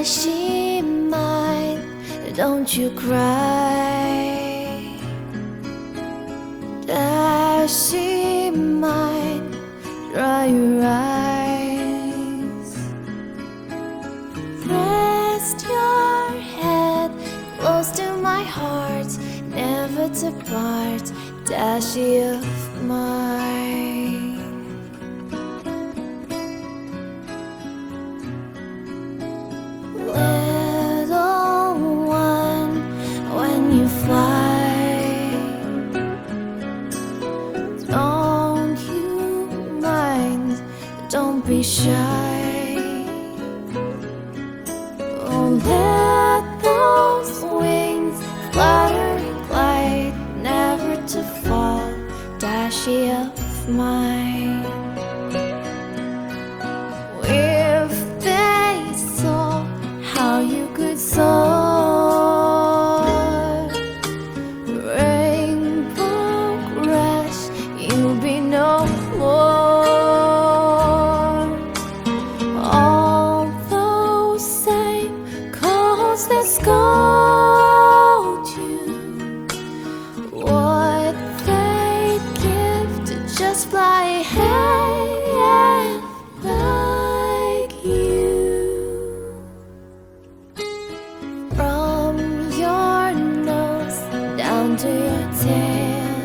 she mine? Don't you cry. Does she mine? Dry your eyes. Rest your head close to my heart, never to part. Does she of mine? Little one, when you fly, don't you mind, don't be shy. Oh, let those wings flutter and glide, never to fall. Does she of mine? If they saw how you could soar, rainbow crash, you'll be no more. All those same calls that scold you, what they'd give to just fly ahead like you. From your nose down to your tail,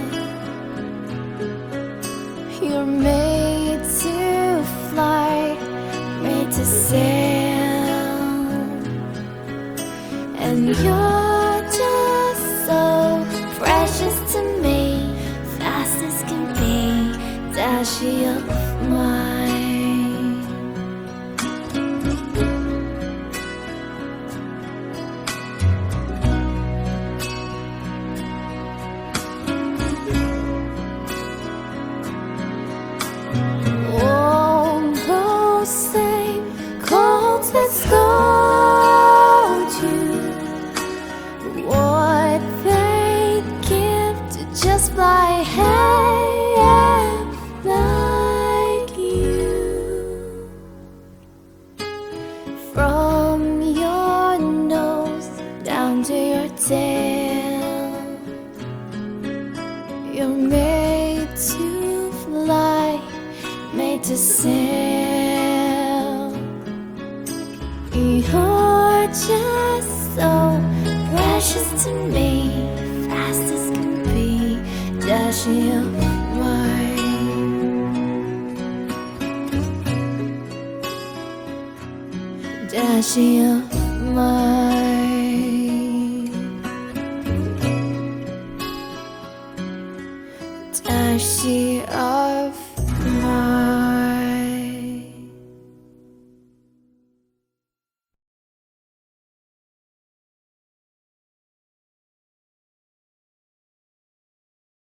you're made to fly, made to sail, and you're just so precious to me, fast as can be. Does she of mine? All those same colds that scold you, what they'd give to just fly ahead like you. From your nose down to your tail, you're made to fly, made to sail. You're just so precious to me, fast as can be. Does she of mine? Does she of mine?